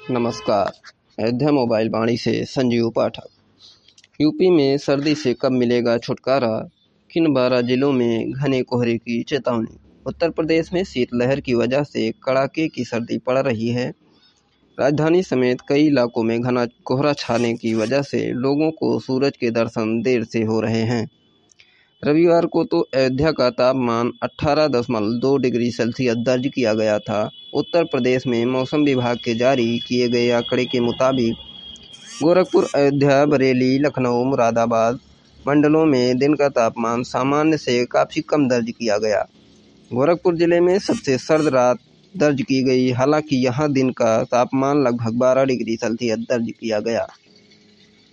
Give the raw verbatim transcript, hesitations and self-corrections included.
नमस्कार। अयोध्या मोबाइल वाणी से संजीव पाठक। यूपी में सर्दी से कब मिलेगा छुटकारा, किन बारह जिलों में घने कोहरे की चेतावनी। उत्तर प्रदेश में शीतलहर की वजह से कड़ाके की सर्दी पड़ रही है। राजधानी समेत कई इलाकों में घना कोहरा छाने की वजह से लोगों को सूरज के दर्शन देर से हो रहे हैं। रविवार को तो अयोध्या का तापमान अठारह दशमलव दो डिग्री सेल्सियस दर्ज किया गया था। उत्तर प्रदेश में मौसम विभाग के जारी किए गए आंकड़े के मुताबिक गोरखपुर, अयोध्या, बरेली, लखनऊ, मुरादाबाद मंडलों में दिन का तापमान सामान्य से काफ़ी कम दर्ज किया गया। गोरखपुर जिले में सबसे सर्द रात दर्ज की गई, हालांकि यहां दिन का तापमान लगभग बारह डिग्री सेल्सियस दर्ज किया गया।